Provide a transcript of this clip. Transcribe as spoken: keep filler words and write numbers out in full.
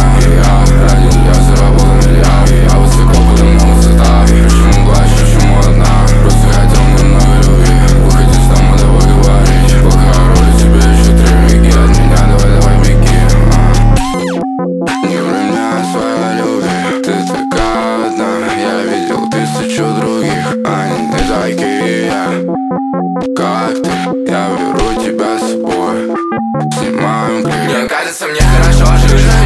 И я в краде, я заработал миллиард. Я высоко подымал высота. Почему плачешь, почему одна? Просто хотел немного любви. Выходи с дома, давай говорить. Пока роли тебе еще три миги. От меня давай, давай беги. Не ври мне о своей любви. Ты такая одна. Я видел тысячу других, они не такие. Как ты? Я беру тебя с собой. Снимаем клип. Мне кажется, мне хорошо жить.